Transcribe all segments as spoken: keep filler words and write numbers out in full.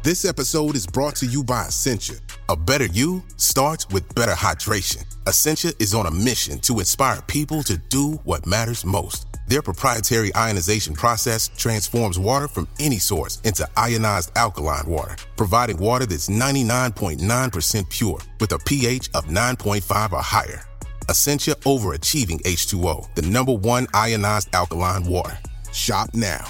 This episode is brought to you by Essentia. A better you starts with better hydration. Essentia is on a mission to inspire people to do what matters most. Their proprietary ionization process transforms water from any source into ionized alkaline water, providing water that's ninety-nine point nine percent pure with a pH of nine point five or higher. Essentia Overachieving H two O, the number one ionized alkaline water. Shop now.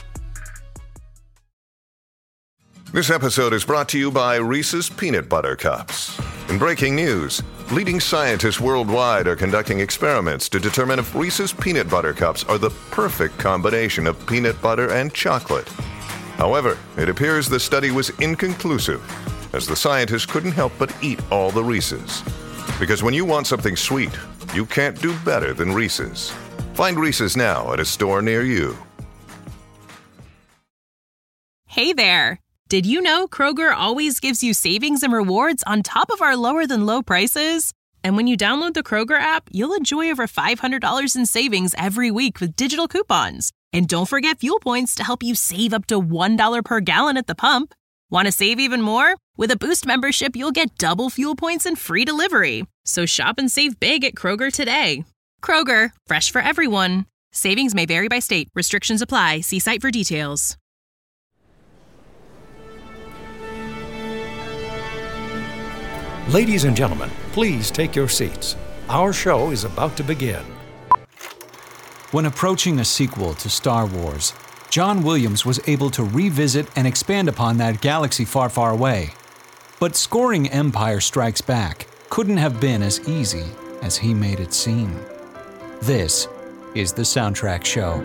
This episode is brought to you by Reese's Peanut Butter Cups. In breaking news, leading scientists worldwide are conducting experiments to determine if Reese's Peanut Butter Cups are the perfect combination of peanut butter and chocolate. However, it appears the study was inconclusive, as the scientists couldn't help but eat all the Reese's. Because when you want something sweet, you can't do better than Reese's. Find Reese's now at a store near you. Hey there! Did you know Kroger always gives you savings and rewards on top of our lower-than-low prices? And when you download the Kroger app, you'll enjoy over five hundred dollars in savings every week with digital coupons. And don't forget fuel points to help you save up to one dollar per gallon at the pump. Want to save even more? With a Boost membership, you'll get double fuel points and free delivery. So shop and save big at Kroger today. Kroger, fresh for everyone. Savings may vary by state. Restrictions apply. See site for details. Ladies and gentlemen, please take your seats. Our show is about to begin. When approaching a sequel to Star Wars, John Williams was able to revisit and expand upon that galaxy far, far away. But scoring Empire Strikes Back couldn't have been as easy as he made it seem. This is the Soundtrack Show.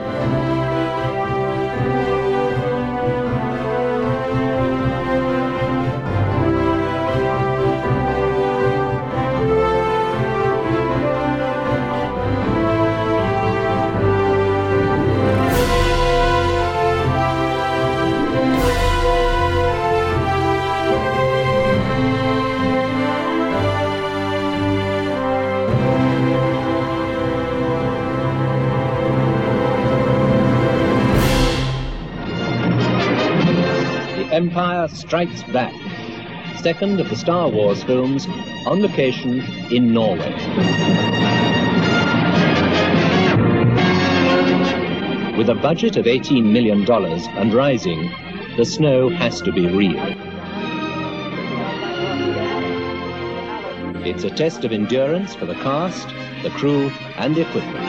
Empire Strikes Back, second of the Star Wars films, on location in Norway. With a budget of eighteen million dollars and rising, the snow has to be real. It's a test of endurance for the cast, the crew, and the equipment.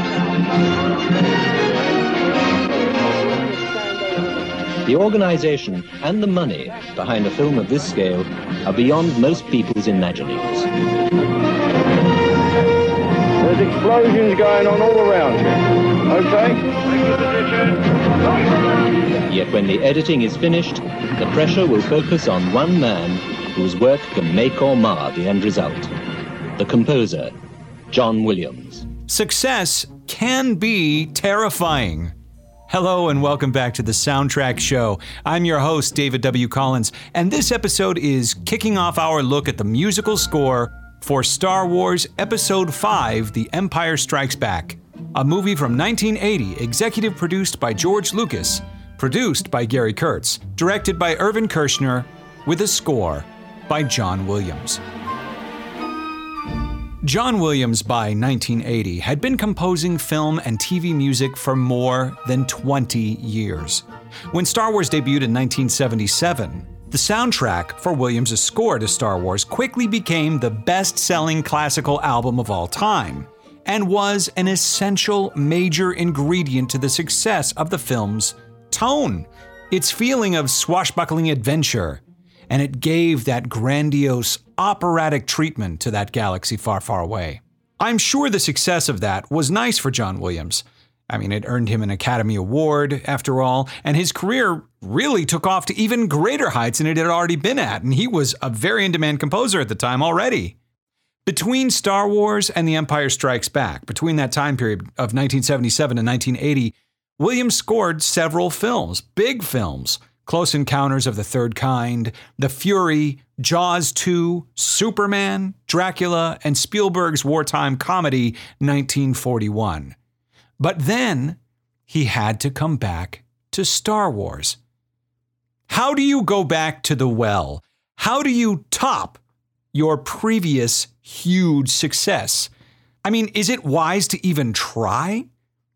The organization and the money behind a film of this scale are beyond most people's imaginings. There's explosions going on all around you. Okay? Yet when the editing is finished, the pressure will focus on one man whose work can make or mar the end result. The composer, John Williams. Success can be terrifying. Hello and welcome back to the Soundtrack Show. I'm your host, David W. Collins, and this episode is kicking off our look at the musical score for Star Wars Episode five, The Empire Strikes Back, a movie from nineteen eighty, executive produced by George Lucas, produced by Gary Kurtz, directed by Irvin Kershner, with a score by John Williams. John Williams, by nineteen eighty, had been composing film and T V music for more than twenty years. When Star Wars debuted in nineteen seventy-seven, the soundtrack for Williams' score to Star Wars quickly became the best-selling classical album of all time, and was an essential major ingredient to the success of the film's tone, its feeling of swashbuckling adventure, and it gave that grandiose, operatic treatment to that galaxy far, far away. I'm sure the success of that was nice for John Williams. I mean, it earned him an Academy Award, after all, and his career really took off to even greater heights than it had already been at, and he was a very in-demand composer at the time already. Between Star Wars and The Empire Strikes Back, between that time period of nineteen seventy-seven and nineteen eighty, Williams scored several films, big films, Close Encounters of the Third Kind, The Fury, Jaws two, Superman, Dracula, and Spielberg's wartime comedy, nineteen forty-one. But then, he had to come back to Star Wars. How How do you go back to the well? How do you top your previous huge success? I mean, is it wise to even try?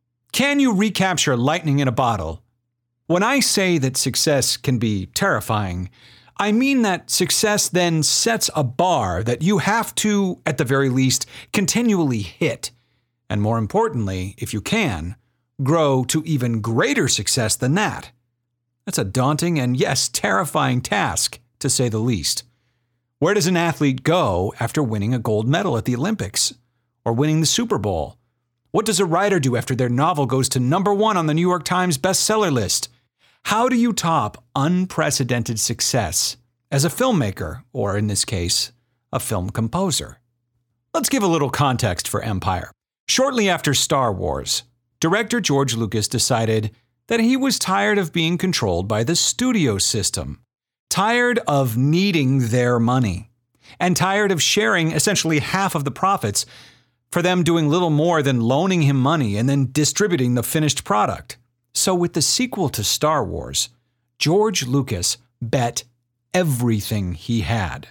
Can you recapture lightning in a bottle? When I say that success can be terrifying, I mean that success then sets a bar that you have to, at the very least, continually hit. And more importantly, if you can, grow to even greater success than that. That's a daunting and, yes, terrifying task, to say the least. Where does an athlete go after winning a gold medal at the Olympics or winning the Super Bowl? What does a writer do after their novel goes to number one on the New York Times bestseller list? How do you top unprecedented success as a filmmaker, or in this case, a film composer? Let's give a little context for Empire. Shortly after Star Wars, director George Lucas decided that he was tired of being controlled by the studio system, tired of needing their money, and tired of sharing essentially half of the profits for them doing little more than loaning him money and then distributing the finished product. So with the sequel to Star Wars, George Lucas bet everything he had.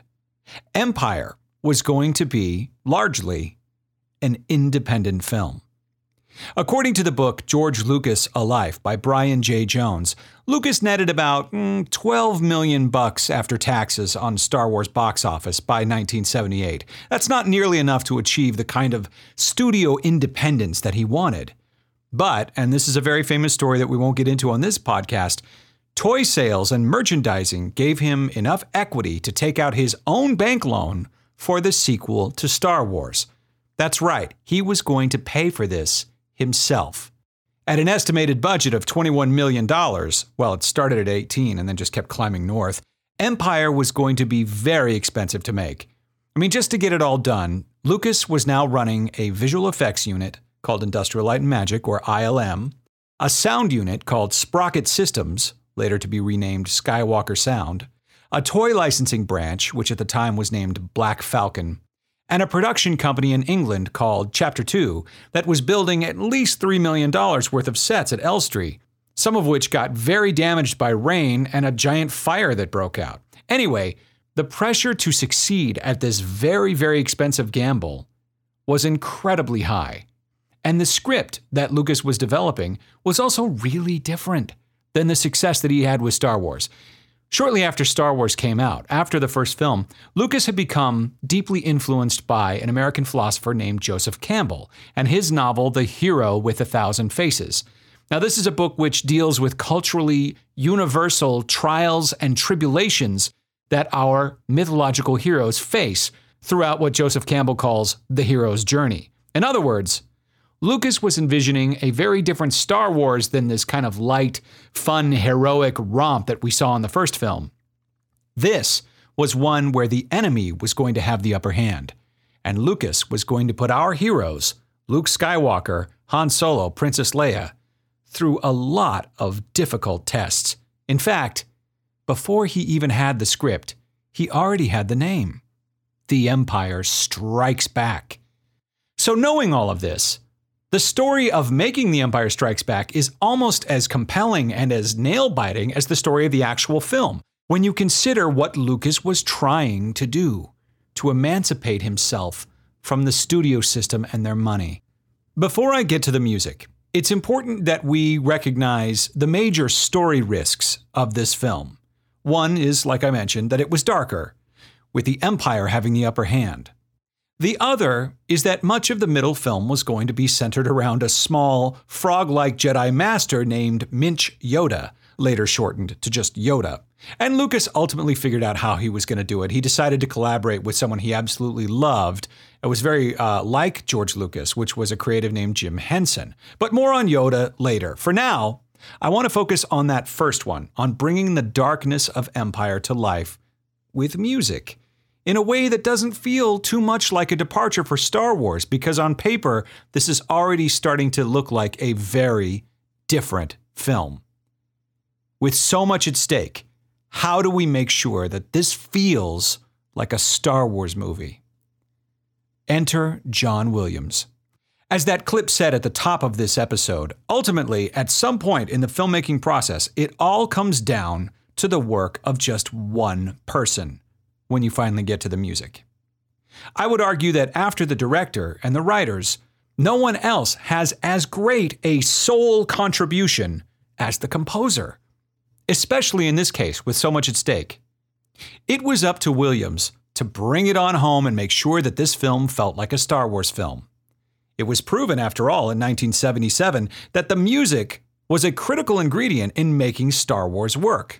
Empire was going to be, largely, an independent film. According to the book George Lucas: A Life by Brian J. Jones, Lucas netted about mm, twelve million bucks after taxes on Star Wars box office by nineteen seventy-eight. That's not nearly enough to achieve the kind of studio independence that he wanted. But, and this is a very famous story that we won't get into on this podcast, toy sales and merchandising gave him enough equity to take out his own bank loan for the sequel to Star Wars. That's right, he was going to pay for this himself. At an estimated budget of twenty-one million dollars, well, it started at eighteen and then just kept climbing north, Empire was going to be very expensive to make. I mean, just to get it all done, Lucas was now running a visual effects unit called Industrial Light and Magic, or I L M, a sound unit called Sprocket Systems, later to be renamed Skywalker Sound, a toy licensing branch, which at the time was named Black Falcon, and a production company in England called Chapter two that was building at least three million dollars worth of sets at Elstree, some of which got very damaged by rain and a giant fire that broke out. Anyway, the pressure to succeed at this very, very expensive gamble was incredibly high. And the script that Lucas was developing was also really different than the success that he had with Star Wars. Shortly after Star Wars came out, after the first film, Lucas had become deeply influenced by an American philosopher named Joseph Campbell and his novel, The Hero with a Thousand Faces. Now, this is a book which deals with culturally universal trials and tribulations that our mythological heroes face throughout what Joseph Campbell calls the hero's journey. In other words, Lucas was envisioning a very different Star Wars than this kind of light, fun, heroic romp that we saw in the first film. This was one where the enemy was going to have the upper hand, and Lucas was going to put our heroes, Luke Skywalker, Han Solo, Princess Leia, through a lot of difficult tests. In fact, before he even had the script, he already had the name. The Empire Strikes Back. So knowing all of this, the story of making The Empire Strikes Back is almost as compelling and as nail-biting as the story of the actual film, when you consider what Lucas was trying to do to emancipate himself from the studio system and their money. Before I get to the music, it's important that we recognize the major story risks of this film. One is, like I mentioned, that it was darker, with the Empire having the upper hand. The other is that much of the middle film was going to be centered around a small, frog-like Jedi master named Minch Yoda, later shortened to just Yoda. And Lucas ultimately figured out how he was going to do it. He decided to collaborate with someone he absolutely loved. It was very uh, like George Lucas, which was a creative named Jim Henson. But more on Yoda later. For now, I want to focus on that first one, on bringing the darkness of Empire to life with music, in a way that doesn't feel too much like a departure for Star Wars, because on paper, this is already starting to look like a very different film. With so much at stake, how do we make sure that this feels like a Star Wars movie? Enter John Williams. As that clip said at the top of this episode, ultimately, at some point in the filmmaking process, it all comes down to the work of just one person when you finally get to the music. I would argue that after the director and the writers, no one else has as great a soul contribution as the composer, especially in this case with so much at stake. It was up to Williams to bring it on home and make sure that this film felt like a Star Wars film. It was proven, after all, in nineteen seventy-seven that the music was a critical ingredient in making Star Wars work.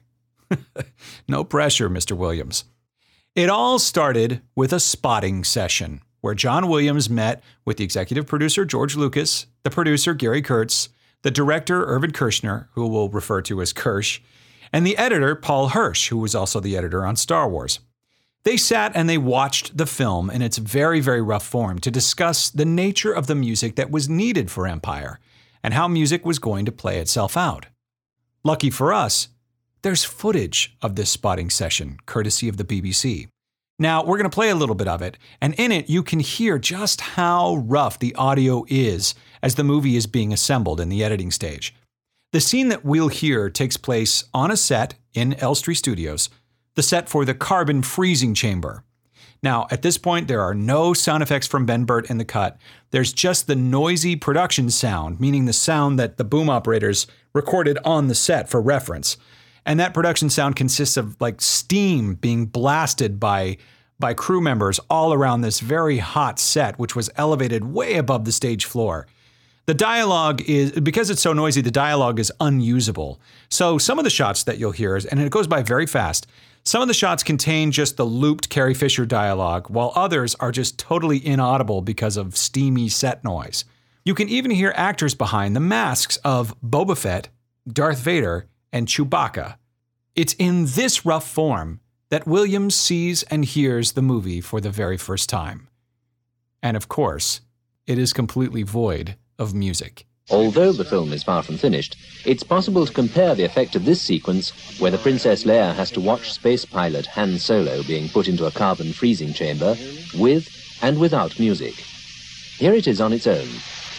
No pressure, Mister Williams. It all started with a spotting session where John Williams met with the executive producer George Lucas, the producer Gary Kurtz, the director Irvin Kershner, who we'll refer to as Kersh, and the editor Paul Hirsch, who was also the editor on Star Wars. They sat and they watched the film in its very, very rough form to discuss the nature of the music that was needed for Empire and how music was going to play itself out. Lucky for us, there's footage of this spotting session, courtesy of the B B C. Now, we're going to play a little bit of it, and in it you can hear just how rough the audio is as the movie is being assembled in the editing stage. The scene that we'll hear takes place on a set in Elstree Studios, the set for the carbon freezing chamber. Now, at this point, there are no sound effects from Ben Burtt in the cut. There's just the noisy production sound, meaning the sound that the boom operators recorded on the set for reference. And that production sound consists of like steam being blasted by, by crew members all around this very hot set, which was elevated way above the stage floor. The dialogue is, because it's so noisy, the dialogue is unusable. So some of the shots that you'll hear, and it goes by very fast, some of the shots contain just the looped Carrie Fisher dialogue, while others are just totally inaudible because of steamy set noise. You can even hear actors behind the masks of Boba Fett, Darth Vader, and Chewbacca. It's in this rough form that Williams sees and hears the movie for the very first time. And of course, it is completely void of music. Although the film is far from finished, it's possible to compare the effect of this sequence, where the Princess Leia has to watch space pilot Han Solo being put into a carbon freezing chamber, with and without music. Here it is on its own.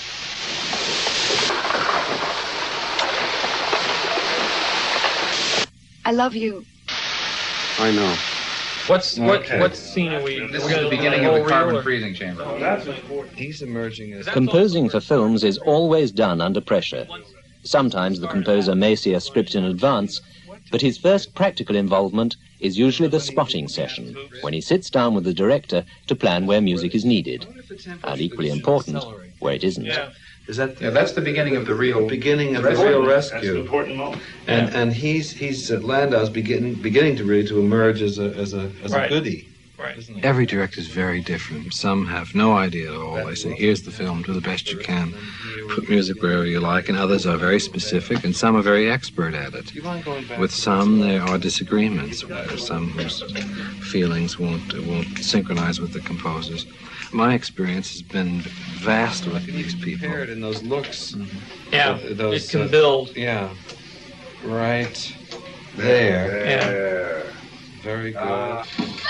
I love you. I know. What's what Okay. what scene are we? This we're is gonna the beginning do of a the whole carbon reel or- freezing chamber. Oh, that's important. He's emerging as... Composing for films is always done under pressure. Sometimes the composer may see a script in advance, but his first practical involvement is usually the spotting session, when he sits down with the director to plan where music is needed, and equally important, where it isn't. Yeah. Is that Yeah, that's the beginning of the real... beginning of the rescue. real That's the rescue? important moment. And and he's he's uh, Landau's beginning beginning to really to emerge as a as a as Right. a goodie. Right. Isn't he? Every director is very different. Some have no idea at all. They say, here's the film, do the best you can. Put music wherever you like. And others are very specific, and some are very expert at it. With some, there are disagreements. There are some whose feelings won't won't synchronize with the composers. My experience has been vast with these people. Compared in those looks. Yeah, uh, those, it can uh, build. Yeah. Right there. Yeah. Very good.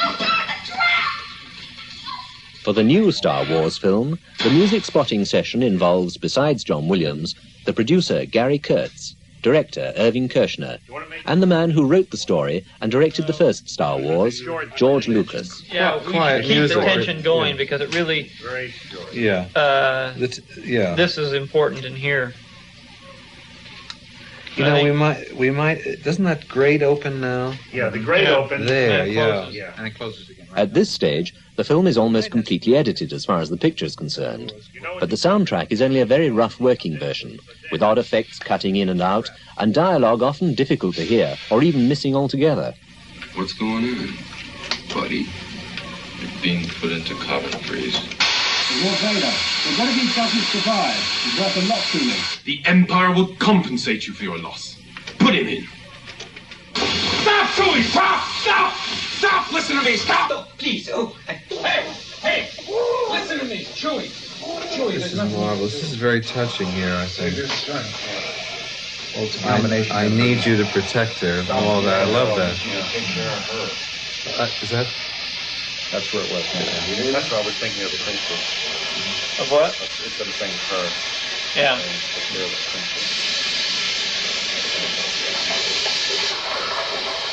For the new Star Wars film, the music spotting session involves, besides John Williams, the producer Gary Kurtz, director Irving Kershner, and the man who wrote the story and directed the first Star Wars, George Lucas. Yeah, Well, we quiet should keep music. the tension going Yeah. because it really, Yeah. uh, The t- yeah. this is important in here. You I know, we think- might, we might, doesn't that grate open now? Yeah, the grate Yeah. open. There, And it yeah. closes. Yeah. And it closes again. Right? At this stage, the film is almost completely edited as far as the picture is concerned, but the soundtrack is only a very rough working version, with odd effects cutting in and out, and dialogue often difficult to hear, or even missing altogether. What's going on, buddy? You're being put into carbon freeze. Lord Vader, whatever he doesn't survive is worth a lot to me. The Empire will compensate you for your loss. Put him in. Stop, Chewie! Stop! Stop! Stop! Listen to me! Stop! Oh, please! Oh, hey! Hey! Listen to me, Chewie! Chewie, This is marvelous. This is very touching here, I think. Combination I, I of- need you to protect her. Oh, that, I love that. Uh, is that? That's where it was. Yeah. That's what I was thinking of the princess. Of what? Instead of saying her. Yeah. It's there, the princess.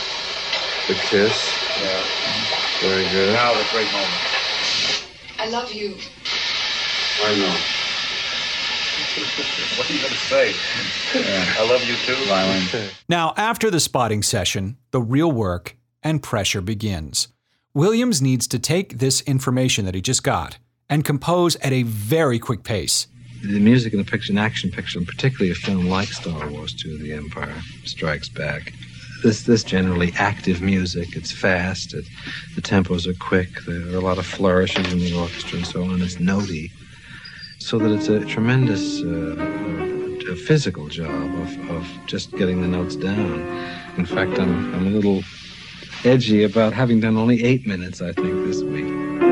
The kiss. Yeah. Very good. Now the great moment. I love you. I know. What are you going to say? Yeah. I love you too, Violin. Now, after the spotting session, the real work and pressure begins. Williams needs to take this information that he just got and compose at a very quick pace. The music in a picture, an action picture, and particularly a film like Star Wars two, The Empire Strikes Back, this this generally active music. It's fast, it, the tempos are quick, there are a lot of flourishes in the orchestra and so on. It's notey, so that it's a tremendous uh, a physical job of, of just getting the notes down. In fact, I'm, I'm a little edgy about having done only eight minutes, I think, this week.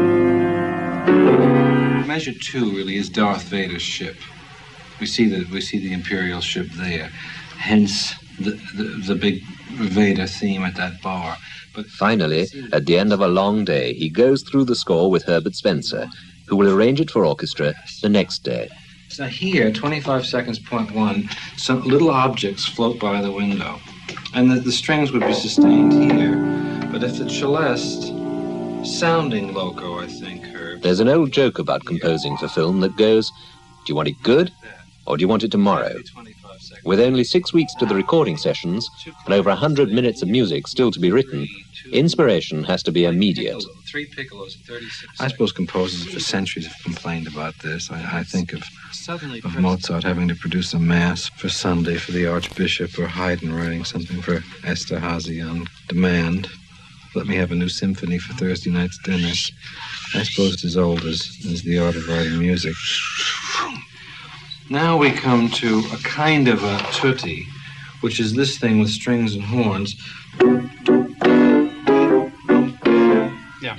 Measure two really is Darth Vader's ship. We see the we see the Imperial ship there, hence the the, the big Vader theme at that bar. But finally, at the end of a long day, he goes through the score with Herbert Spencer, who will arrange it for orchestra the next day. So here, twenty-five seconds, point one, some little objects float by the window, and the, the strings would be sustained here. But if it's Celeste, sounding loco, I think, Herb. There's an old joke about composing for film that goes, do you want it good, or do you want it tomorrow? With only six weeks to the recording sessions, and over a hundred minutes of music still to be written, inspiration has to be immediate. Three piccolos, thirty-six. I suppose composers for centuries have complained about this. I, I think of, of Mozart having to produce a mass for Sunday for the Archbishop, or Haydn writing something for Esterhazy on demand. Let me have a new symphony for Thursday night's dinners. I suppose it's as old as, as the art of writing music. Now we come to a kind of a tutti, which is this thing with strings and horns. Yeah.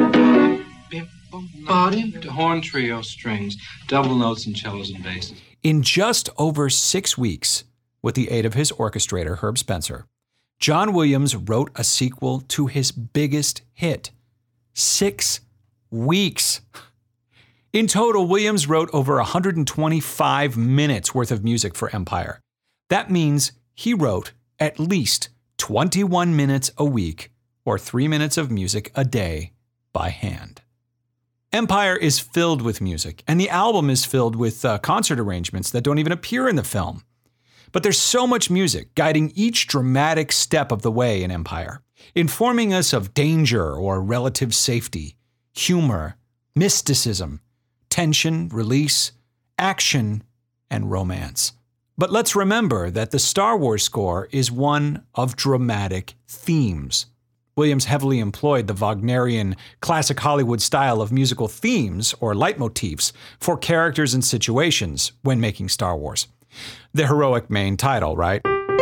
Horn trio strings, double notes and cellos and basses. In just over six weeks, with the aid of his orchestrator, Herb Spencer, John Williams wrote a sequel to his biggest hit. Six weeks. In total, Williams wrote over one hundred twenty-five minutes worth of music for Empire. That means he wrote at least twenty-one minutes a week, or three minutes of music a day, by hand. Empire is filled with music, and the album is filled with uh, concert arrangements that don't even appear in the film. But there's so much music guiding each dramatic step of the way in Empire, informing us of danger or relative safety, humor, mysticism, tension, release, action, and romance. But let's remember that the Star Wars score is one of dramatic themes. Williams heavily employed the Wagnerian classic Hollywood style of musical themes, or leitmotifs, for characters and situations when making Star Wars. The heroic main title, right?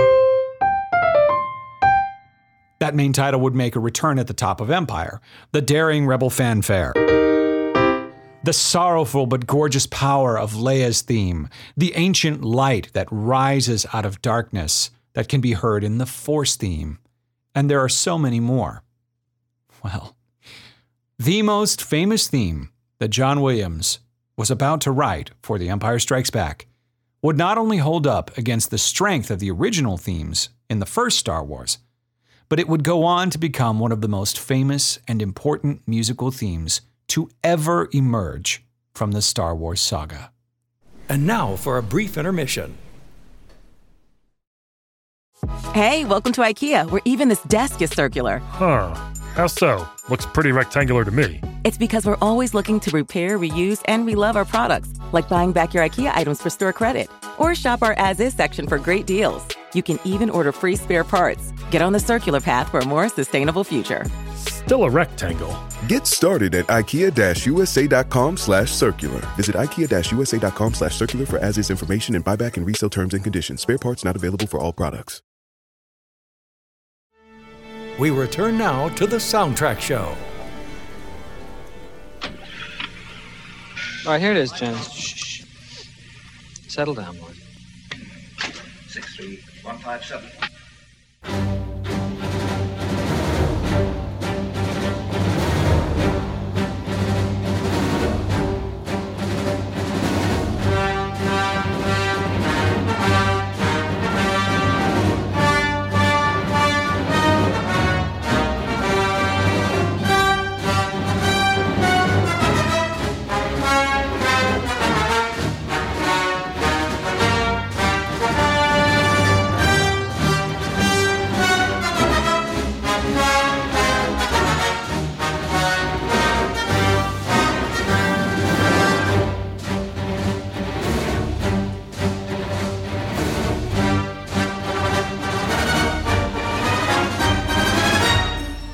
That main title would make a return at the top of Empire, the daring rebel fanfare. The sorrowful but gorgeous power of Leia's theme, the ancient light that rises out of darkness that can be heard in the Force theme. And there are so many more. Well, the most famous theme that John Williams was about to write for The Empire Strikes Back would not only hold up against the strength of the original themes in the first Star Wars, but it would go on to become one of the most famous and important musical themes to ever emerge from the Star Wars saga. And now for a brief intermission. Hey, welcome to IKEA, where even this desk is circular. Huh. How so? Looks pretty rectangular to me. It's because we're always looking to repair, reuse, and relove our products, like buying back your IKEA items for store credit. Or shop our as-is section for great deals. You can even order free spare parts. Get on the circular path for a more sustainable future. Still a rectangle. Get started at ikea-usa.com slash circular. Visit ikea-usa.com slash circular for as-is information and buyback and resale terms and conditions. Spare parts not available for all products. We return now to the Soundtrack Show. All right, here it is, Jen. Shh, shh. Settle down, boy. Six three one five seven.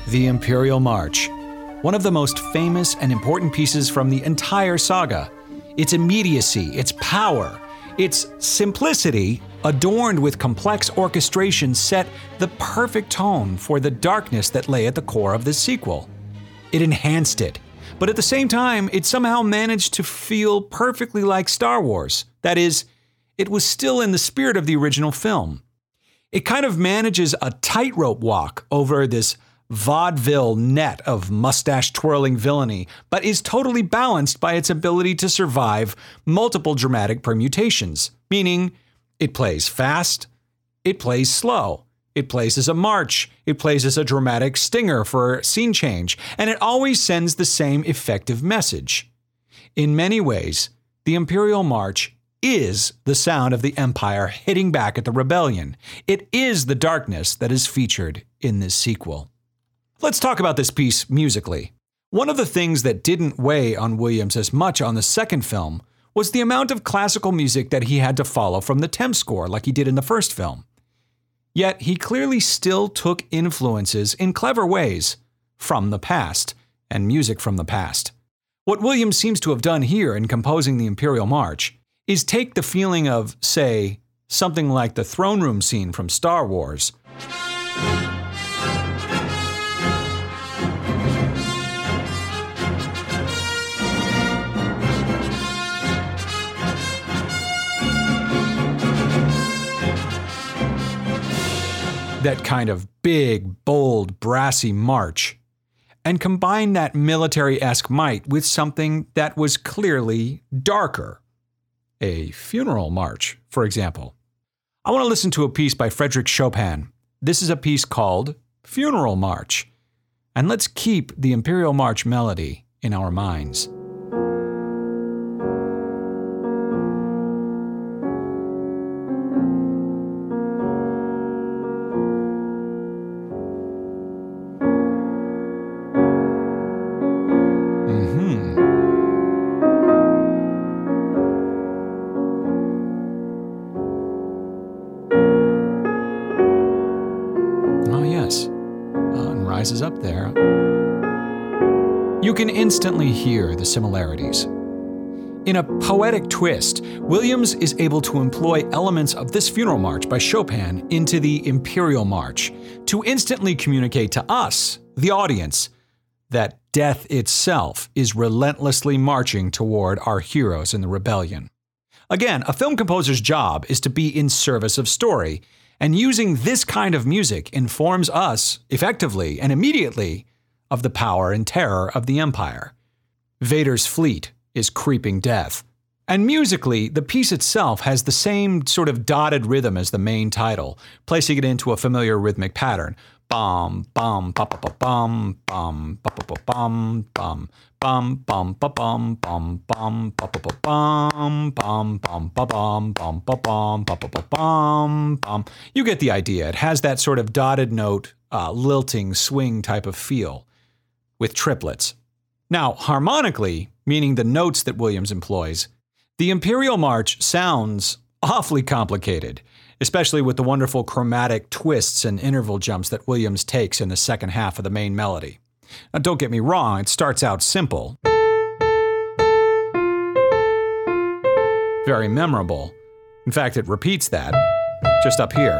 The Imperial March, one of the most famous and important pieces from the entire saga. Its immediacy, its power, its simplicity, adorned with complex orchestration, set the perfect tone for the darkness that lay at the core of this sequel. It enhanced it, but at the same time, it somehow managed to feel perfectly like Star Wars. That is, it was still in the spirit of the original film. It kind of manages a tightrope walk over this vaudeville net of mustache-twirling villainy, but is totally balanced by its ability to survive multiple dramatic permutations, meaning it plays fast, it plays slow, it plays as a march, it plays as a dramatic stinger for scene change, and it always sends the same effective message. In many ways, the Imperial March is the sound of the Empire hitting back at the rebellion. It is the darkness that is featured in this sequel. Let's talk about this piece musically. One of the things that didn't weigh on Williams as much on the second film was the amount of classical music that he had to follow from the Thames score like he did in the first film. Yet he clearly still took influences in clever ways from the past and music from the past. What Williams seems to have done here in composing the Imperial March is take the feeling of, say, something like the throne room scene from Star Wars, that kind of big, bold, brassy march, and combine that military-esque might with something that was clearly darker. A funeral march, for example. I want to listen to a piece by Frédéric Chopin. This is a piece called Funeral March. And let's keep the Imperial March melody in our minds. Is up there. You can instantly hear the similarities. In a poetic twist, Williams is able to employ elements of this funeral march by Chopin into the Imperial March to instantly communicate to us, the audience, that death itself is relentlessly marching toward our heroes in the rebellion. Again, a film composer's job is to be in service of story, and using this kind of music informs us, effectively and immediately, of the power and terror of the Empire. Vader's fleet is creeping death. And musically, the piece itself has the same sort of dotted rhythm as the main title, placing it into a familiar rhythmic pattern. Bum, bum, ba ba ba bum, bum, ba ba ba bum, bum, bum, bum, ba bum, bum, bum, ba ba ba bum, bum, bum, ba bum, bum, ba bum, ba ba ba bum, bum. You get the idea. It has that sort of dotted note, uh, lilting swing type of feel, with triplets. Now, harmonically, meaning the notes that Williams employs, the Imperial March sounds awfully complicated, especially with the wonderful chromatic twists and interval jumps that Williams takes in the second half of the main melody. Now, don't get me wrong, it starts out simple. Very memorable. In fact, it repeats that, just up here.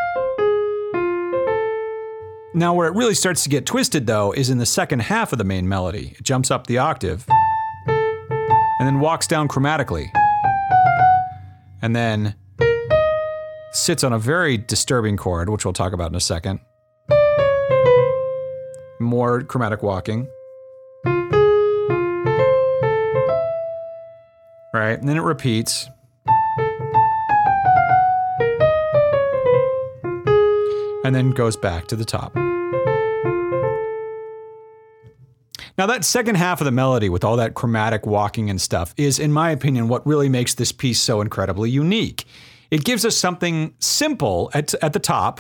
Now, where it really starts to get twisted, though, is in the second half of the main melody. It jumps up the octave, and then walks down chromatically, and then sits on a very disturbing chord, which we'll talk about in a second. More chromatic walking. Right, and then it repeats. And then goes back to the top. Now that second half of the melody with all that chromatic walking and stuff is, in my opinion, what really makes this piece so incredibly unique. It gives us something simple at, at the top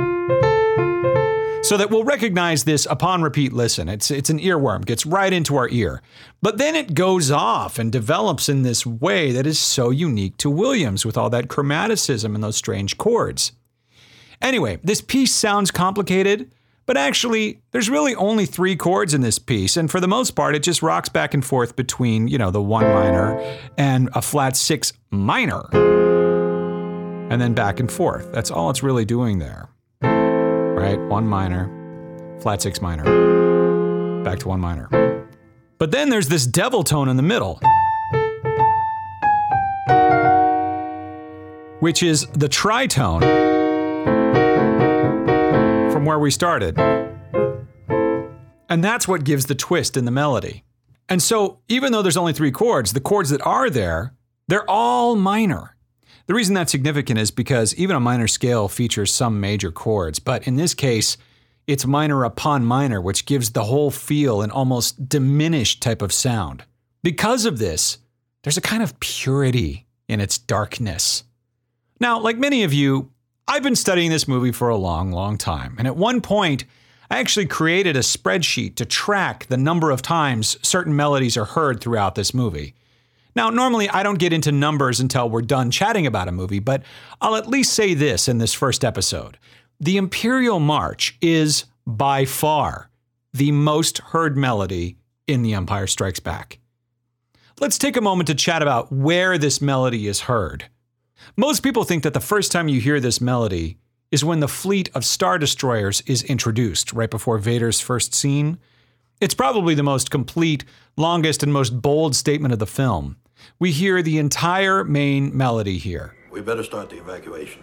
so that we'll recognize this upon repeat listen. It's, it's an earworm, gets right into our ear. But then it goes off and develops in this way that is so unique to Williams with all that chromaticism and those strange chords. Anyway, this piece sounds complicated, But actually, there's really only three chords in this piece, and for the most part, it just rocks back and forth between, you know, the one minor and a flat six minor. And then back and forth. That's all it's really doing there. Right? One minor, flat six minor, back to one minor. But then there's this devil tone in the middle, which is the tritone from where we started. And that's what gives the twist in the melody. And so even though there's only three chords, the chords that are there, they're all minor. The reason that's significant is because even a minor scale features some major chords, but in this case, it's minor upon minor, which gives the whole feel an almost diminished type of sound. Because of this, there's a kind of purity in its darkness. Now, like many of you, I've been studying this movie for a long, long time, and at one point, I actually created a spreadsheet to track the number of times certain melodies are heard throughout this movie. Now, normally I don't get into numbers until we're done chatting about a movie, but I'll at least say this in this first episode. The Imperial March is, by far, the most heard melody in The Empire Strikes Back. Let's take a moment to chat about where this melody is heard. Most people think that the first time you hear this melody is when the fleet of Star Destroyers is introduced, right before Vader's first scene. It's probably the most complete, longest, and most bold statement of the film. We hear the entire main melody here. We better start the evacuation.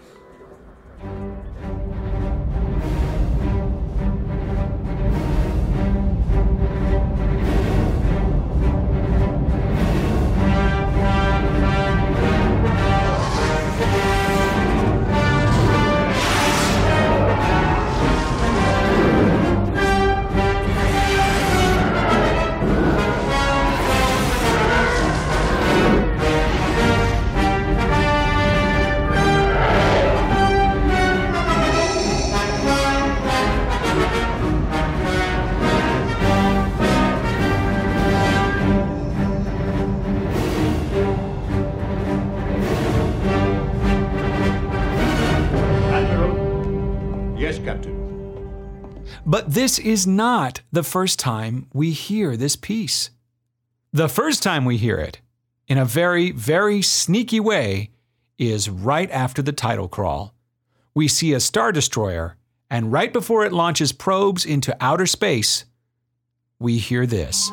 But this is not the first time we hear this piece. The first time we hear it, in a very, very sneaky way, is right after the title crawl. We see a Star Destroyer, and right before it launches probes into outer space, we hear this.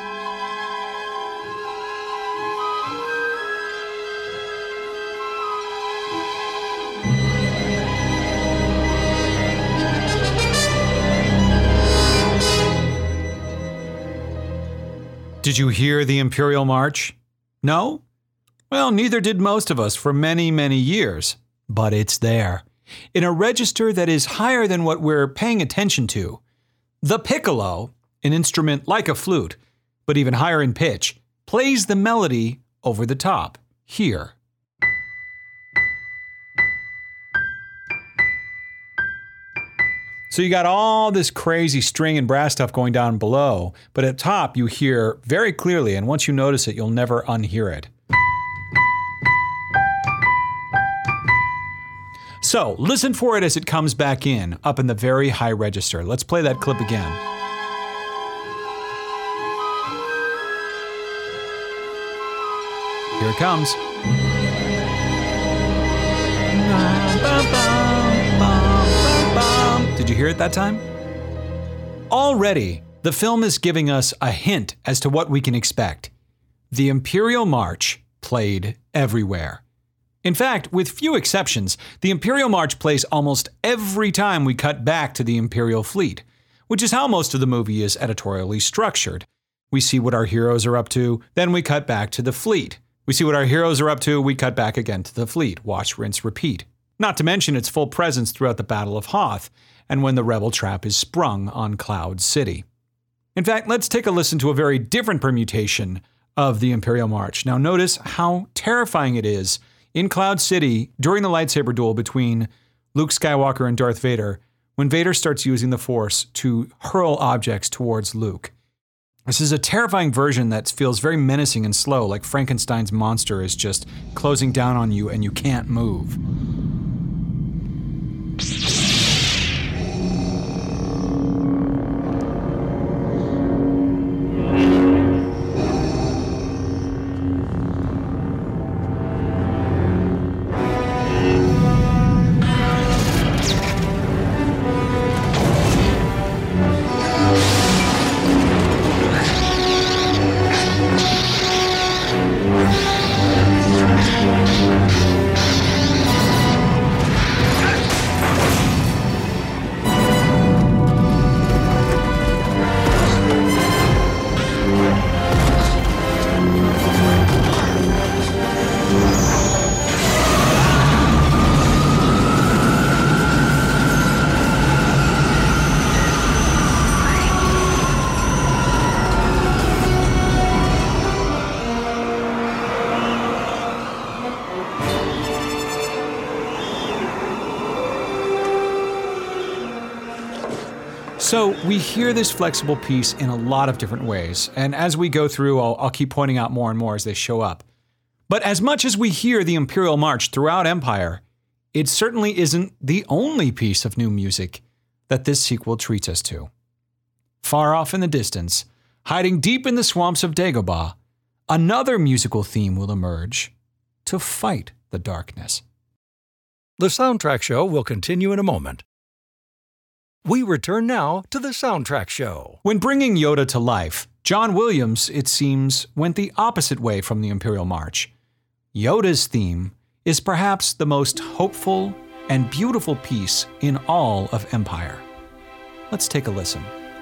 Did you hear the Imperial March? No? Well, neither did most of us for many, many years. But it's there, in a register that is higher than what we're paying attention to. The piccolo, an instrument like a flute, but even higher in pitch, plays the melody over the top, here. So you got all this crazy string and brass stuff going down below, but at top you hear very clearly, and once you notice it, you'll never unhear it. So listen for it as it comes back in, up in the very high register. Let's play that clip again. Here it comes. Did you hear it that time? Already, the film is giving us a hint as to what we can expect. The Imperial March played everywhere. In fact, with few exceptions, the Imperial March plays almost every time we cut back to the Imperial fleet, which is how most of the movie is editorially structured. We see what our heroes are up to, then we cut back to the fleet. We see what our heroes are up to, we cut back again to the fleet. Watch, rinse, repeat. Not to mention its full presence throughout the Battle of Hoth, and when the rebel trap is sprung on Cloud City. In fact, let's take a listen to a very different permutation of the Imperial March. Now notice how terrifying it is in Cloud City during the lightsaber duel between Luke Skywalker and Darth Vader, when Vader starts using the Force to hurl objects towards Luke. This is a terrifying version that feels very menacing and slow, like Frankenstein's monster is just closing down on you and you can't move. So we hear this flexible piece in a lot of different ways, and as we go through, I'll, I'll keep pointing out more and more as they show up. But as much as we hear the Imperial March throughout Empire, it certainly isn't the only piece of new music that this sequel treats us to. Far off in the distance, hiding deep in the swamps of Dagobah, another musical theme will emerge to fight the darkness. The Soundtrack Show will continue in a moment. We return now to the Soundtrack Show. When bringing Yoda to life, John Williams, it seems, went the opposite way from the Imperial March. Yoda's theme is perhaps the most hopeful and beautiful piece in all of Empire. Let's take a listen.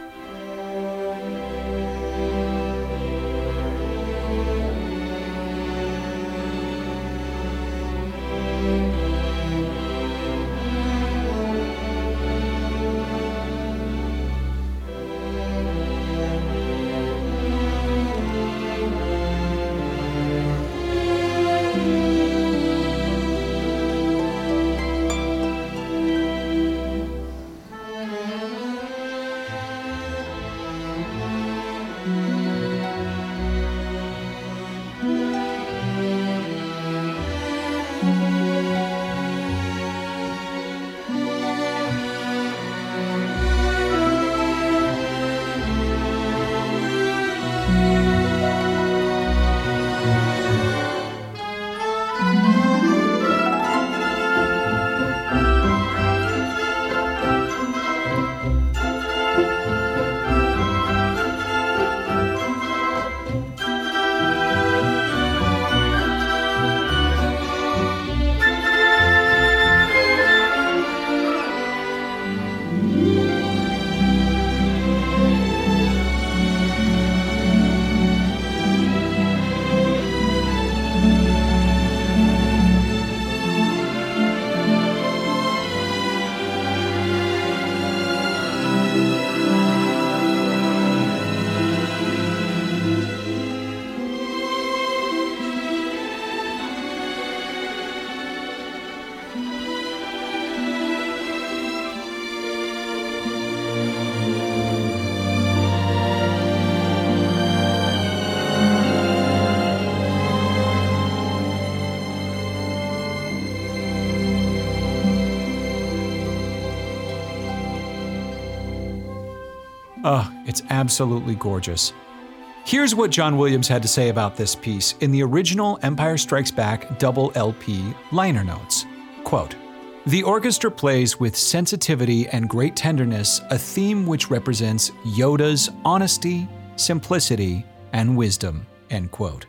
Oh, it's absolutely gorgeous. Here's what John Williams had to say about this piece in the original Empire Strikes Back double L P liner notes. Quote, "The orchestra plays with sensitivity and great tenderness a theme which represents Yoda's honesty, simplicity, and wisdom." End quote.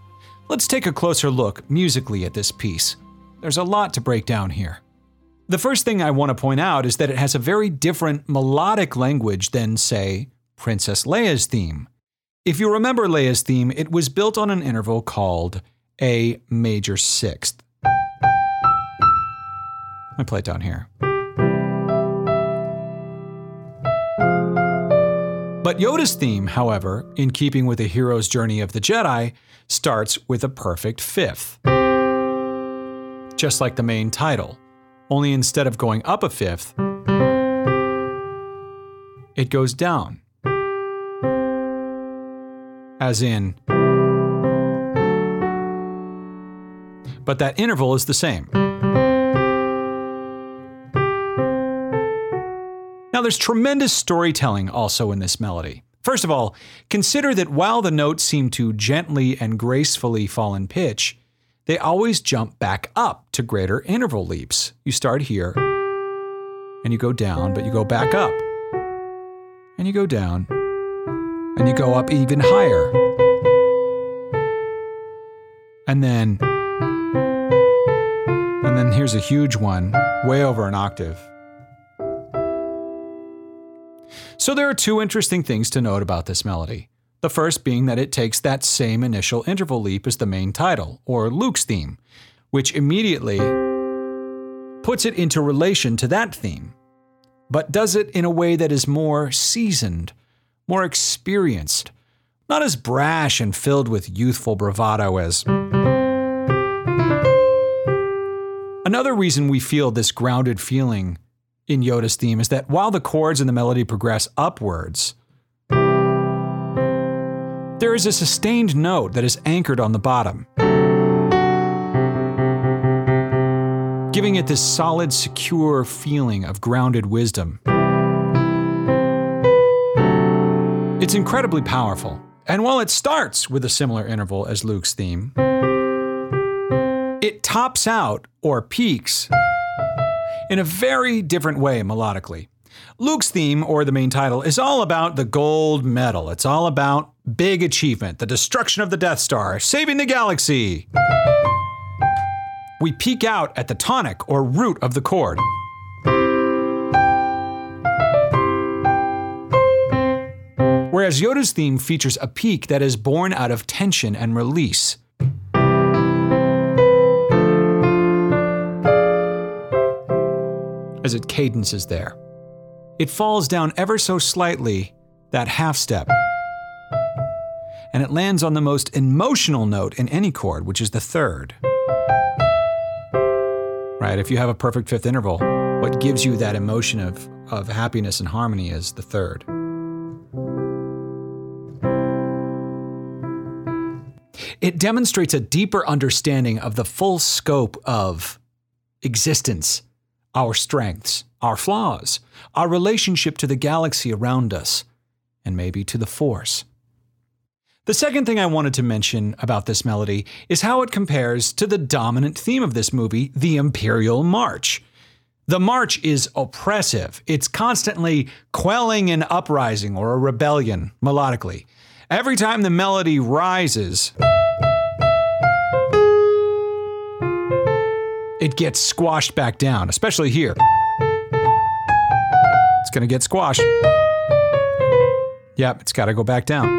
Let's take a closer look musically at this piece. There's a lot to break down here. The first thing I want to point out is that it has a very different melodic language than, say, Princess Leia's theme. If you remember Leia's theme, it was built on an interval called A major sixth. Let me play it down here. But Yoda's theme, however, in keeping with the hero's journey of the Jedi, starts with a perfect fifth. Just like the main title. Only instead of going up a fifth, it goes down. As in, but that interval is the same. Now there's tremendous storytelling also in this melody. First of all, consider that while the notes seem to gently and gracefully fall in pitch, they always jump back up to greater interval leaps. You start here, and you go down, but you go back up. And you go down, and you go up even higher. And then, and then here's a huge one, way over an octave. So there are two interesting things to note about this melody. The first being that it takes that same initial interval leap as the main title, or Luke's theme, which immediately puts it into relation to that theme, but does it in a way that is more seasoned, more experienced, not as brash and filled with youthful bravado as... Another reason we feel this grounded feeling in Yoda's theme is that while the chords and the melody progress upwards, there is a sustained note that is anchored on the bottom, giving it this solid, secure feeling of grounded wisdom. It's incredibly powerful, and while it starts with a similar interval as Luke's theme, it tops out, or peaks, in a very different way melodically. Luke's theme, or the main title, is all about the gold medal. It's all about big achievement, the destruction of the Death Star, saving the galaxy. We peak out at the tonic, or root of the chord. Whereas Yoda's theme features a peak that is born out of tension and release. As it cadences there. It falls down ever so slightly, that half step. And it lands on the most emotional note in any chord, which is the third. Right, if you have a perfect fifth interval, what gives you that emotion of, of happiness and harmony is the third. It demonstrates a deeper understanding of the full scope of existence, our strengths, our flaws, our relationship to the galaxy around us, and maybe to the Force. The second thing I wanted to mention about this melody is how it compares to the dominant theme of this movie, the Imperial March. The march is oppressive. It's constantly quelling an uprising or a rebellion melodically. Every time the melody rises, it gets squashed back down, especially here. It's gonna get squashed. Yep, it's gotta go back down.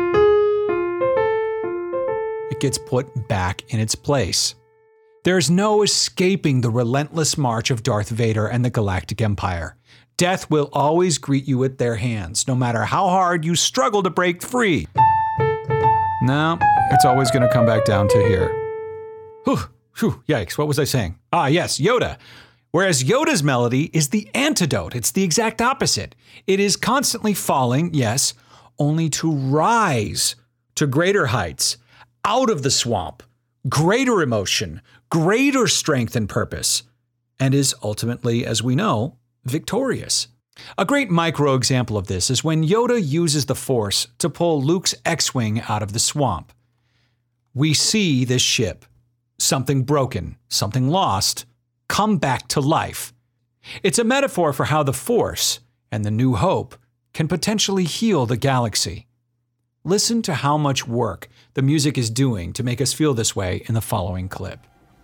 It gets put back in its place. There's no escaping the relentless march of Darth Vader and the Galactic Empire. Death will always greet you at their hands, no matter how hard you struggle to break free. No, it's always gonna come back down to here. Whew. Whew, yikes, what was I saying? Ah, yes, Yoda. Whereas Yoda's melody is the antidote. It's the exact opposite. It is constantly falling, yes, only to rise to greater heights, out of the swamp, greater emotion, greater strength and purpose, and is ultimately, as we know, victorious. A great micro example of this is when Yoda uses the Force to pull Luke's X-Wing out of the swamp. We see this ship, something broken, something lost, come back to life. It's a metaphor for how the Force and the New Hope can potentially heal the galaxy. Listen to how much work the music is doing to make us feel this way in the following clip.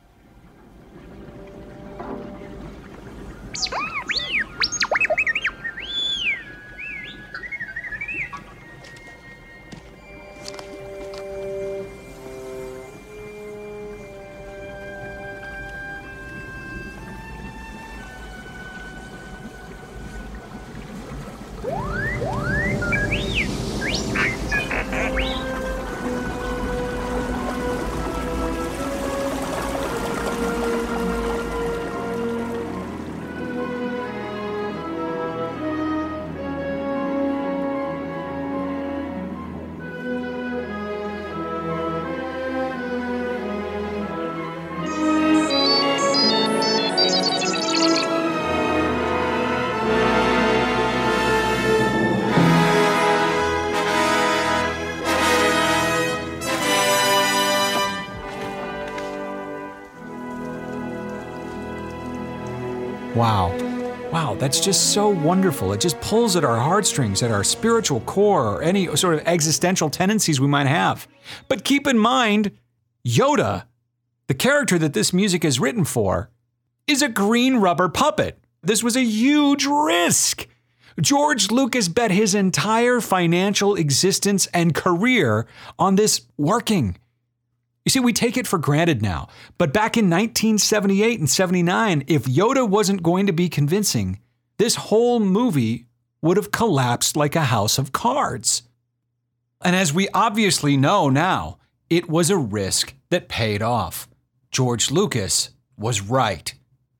Wow. Wow, that's just so wonderful. It just pulls at our heartstrings, at our spiritual core, or any sort of existential tendencies we might have. But keep in mind, Yoda, the character that this music is written for, is a green rubber puppet. This was a huge risk. George Lucas bet his entire financial existence and career on this working. You see, we take it for granted now, but back in nineteen seventy-eight and seventy-nine, if Yoda wasn't going to be convincing, this whole movie would have collapsed like a house of cards. And as we obviously know now, it was a risk that paid off. George Lucas was right.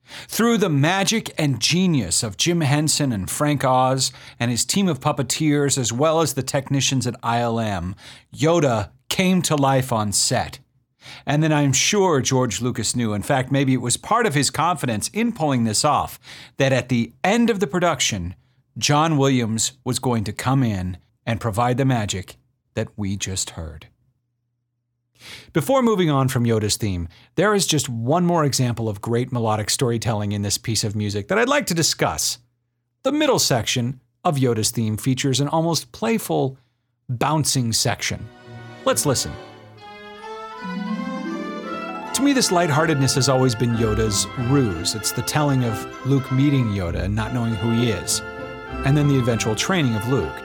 Through the magic and genius of Jim Henson and Frank Oz and his team of puppeteers, as well as the technicians at I L M, Yoda came to life on set. And then I'm sure George Lucas knew, in fact, maybe it was part of his confidence in pulling this off, that at the end of the production, John Williams was going to come in and provide the magic that we just heard. Before moving on from Yoda's theme, there is just one more example of great melodic storytelling in this piece of music that I'd like to discuss. The middle section of Yoda's theme features an almost playful, bouncing section. Let's listen. To me, this lightheartedness has always been Yoda's ruse. It's the telling of Luke meeting Yoda and not knowing who he is, and then the eventual training of Luke.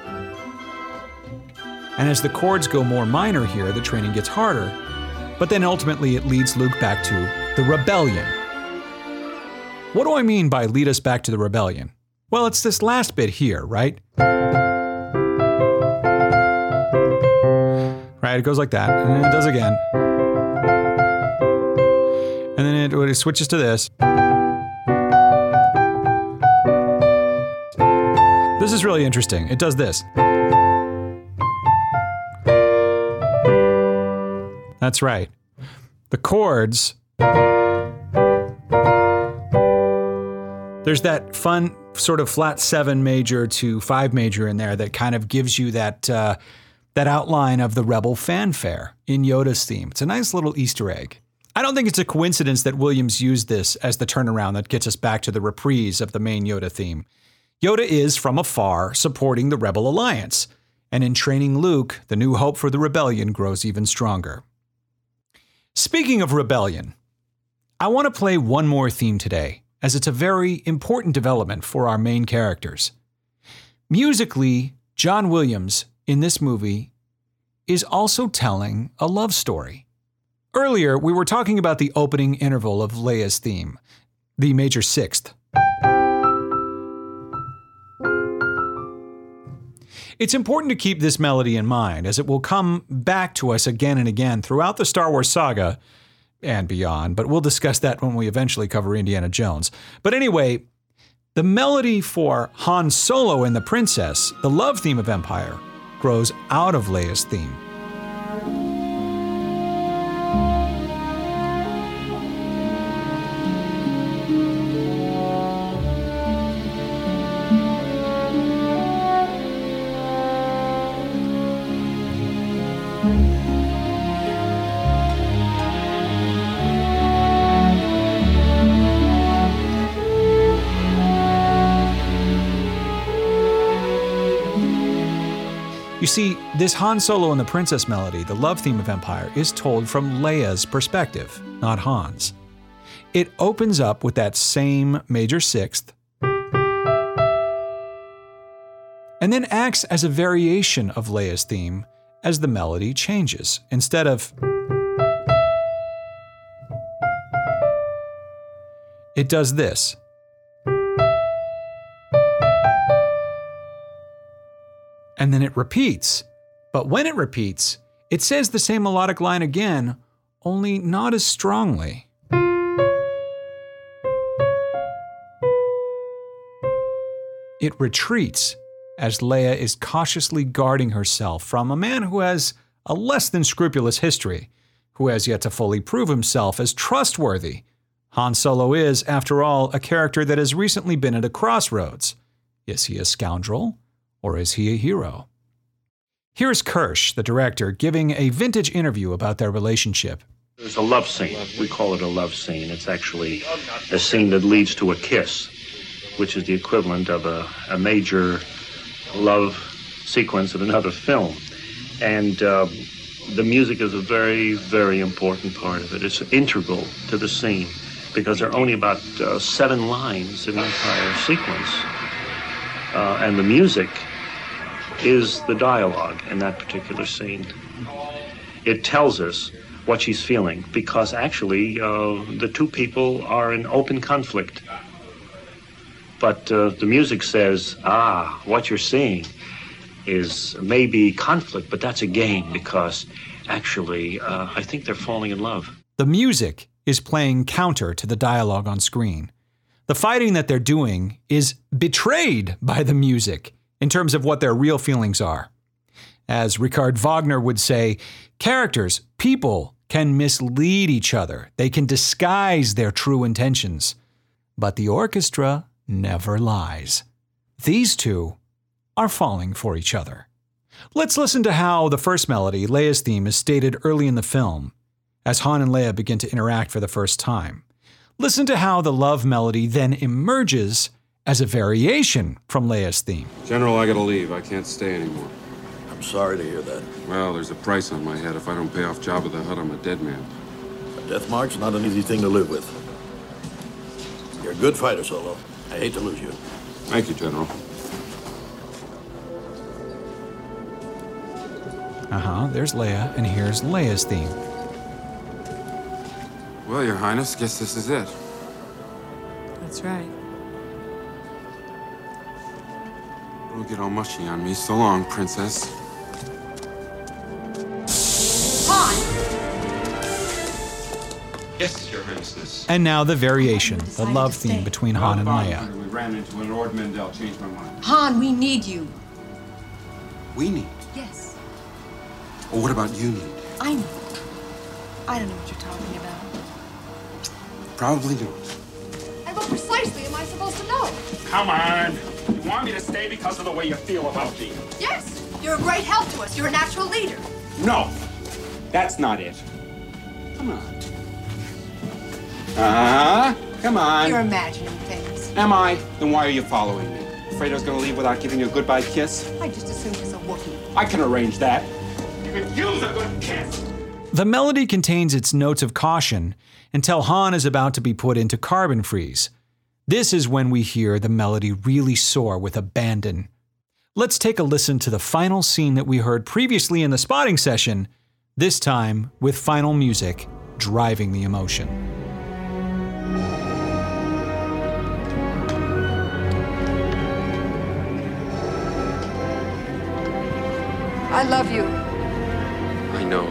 And as the chords go more minor here, the training gets harder, but then ultimately it leads Luke back to the rebellion. What do I mean by lead us back to the rebellion? Well, it's this last bit here, right? Right, it goes like that, and then it does again. And then it, it switches to this. This is really interesting. It does this. That's right. The chords, there's that fun sort of flat seven major to five major in there that kind of gives you that uh, that outline of the rebel fanfare in Yoda's theme. It's a nice little Easter egg. I don't think it's a coincidence that Williams used this as the turnaround that gets us back to the reprise of the main Yoda theme. Yoda is, from afar, supporting the Rebel Alliance, and in training Luke, the new hope for the rebellion grows even stronger. Speaking of rebellion, I want to play one more theme today, as it's a very important development for our main characters. Musically, John Williams, in this movie, is also telling a love story. Earlier, we were talking about the opening interval of Leia's theme, the major sixth. It's important to keep this melody in mind, as it will come back to us again and again throughout the Star Wars saga and beyond, but we'll discuss that when we eventually cover Indiana Jones. But anyway, the melody for Han Solo and the Princess, the love theme of Empire, grows out of Leia's theme. You see, this Han Solo and the Princess melody, the love theme of Empire, is told from Leia's perspective, not Han's. It opens up with that same major sixth, and then acts as a variation of Leia's theme as the melody changes. Instead of, it does this. And then it repeats. But when it repeats, it says the same melodic line again, only not as strongly. It retreats as Leia is cautiously guarding herself from a man who has a less than scrupulous history, who has yet to fully prove himself as trustworthy. Han Solo is, after all, a character that has recently been at a crossroads. Is he a scoundrel? Or is he a hero? Here's Kirsch, the director, giving a vintage interview about their relationship. There's a love scene. We call it a love scene. It's actually a scene that leads to a kiss, which is the equivalent of a, a major love sequence in another film. And uh, the music is a very, very important part of it. It's integral to the scene because there are only about uh, seven lines in the entire sequence. Uh, and the music is the dialogue in that particular scene. It tells us what she's feeling because actually uh, the two people are in open conflict. But uh, the music says, ah, what you're seeing is maybe conflict, but that's a game because actually uh, I think they're falling in love. The music is playing counter to the dialogue on screen. The fighting that they're doing is betrayed by the music in terms of what their real feelings are. As Richard Wagner would say, characters, people, can mislead each other. They can disguise their true intentions. But the orchestra never lies. These two are falling for each other. Let's listen to how the first melody, Leia's theme, is stated early in the film, as Han and Leia begin to interact for the first time. Listen to how the love melody then emerges as a variation from Leia's theme. General, I gotta leave. I can't stay anymore. I'm sorry to hear that. Well, there's a price on my head. If I don't pay off Jabba the Hutt, I'm a dead man. A death mark's not an easy thing to live with. You're a good fighter, Solo. I hate to lose you. Thank you, General. Uh-huh, there's Leia, and here's Leia's theme. Well, Your Highness, guess this is it. That's right. Don't get all mushy on me. So long, Princess. Han! Yes, Your Highness. And now the variation, the love theme between Han and Leia. We ran into an Lord Mendel. Changed my mind. Han, we need you. We need? Yes. Well, what about you need? I know. I don't know what you're talking about. Probably don't. And what precisely am I supposed to know? Come on. You want me to stay because of the way you feel about me? Yes. You're a great help to us. You're a natural leader. No. That's not it. Come on. Uh-huh. Come on. You're imagining things. Am I? Then why are you following me? Afraid I was gonna leave without giving you a goodbye kiss? I just assumed it's a Wookiee. I can arrange that. You could use a good kiss. The melody contains its notes of caution until Han is about to be put into carbon freeze. This is when we hear the melody really soar with abandon. Let's take a listen to the final scene that we heard previously in the spotting session, this time with final music driving the emotion. I love you. I know.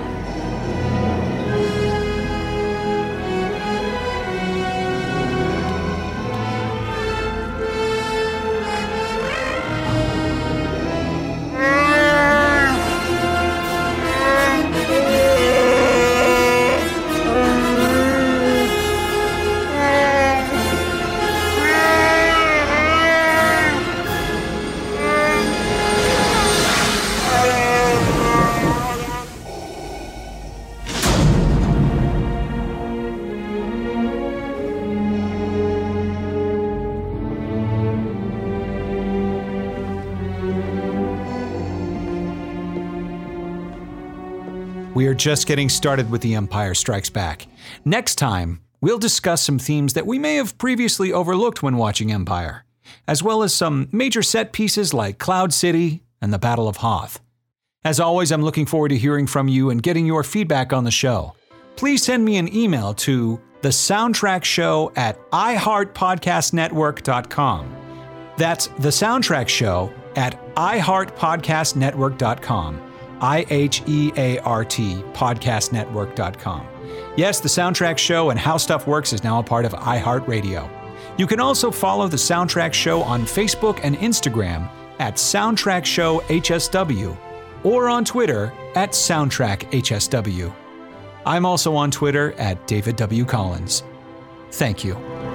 We are just getting started with The Empire Strikes Back. Next time, we'll discuss some themes that we may have previously overlooked when watching Empire, as well as some major set pieces like Cloud City and the Battle of Hoth. As always, I'm looking forward to hearing from you and getting your feedback on the show. Please send me an email to the soundtrack show at i heart podcast network dot com. That's the soundtrack show at i heart podcast network dot com. I H E A R T, podcast network dot com. Yes, the Soundtrack Show and How Stuff Works is now a part of iHeartRadio. You can also follow the Soundtrack Show on Facebook and Instagram at Soundtrack Show H S W or on Twitter at Soundtrack H S W. I'm also on Twitter at David W. Collins. Thank you.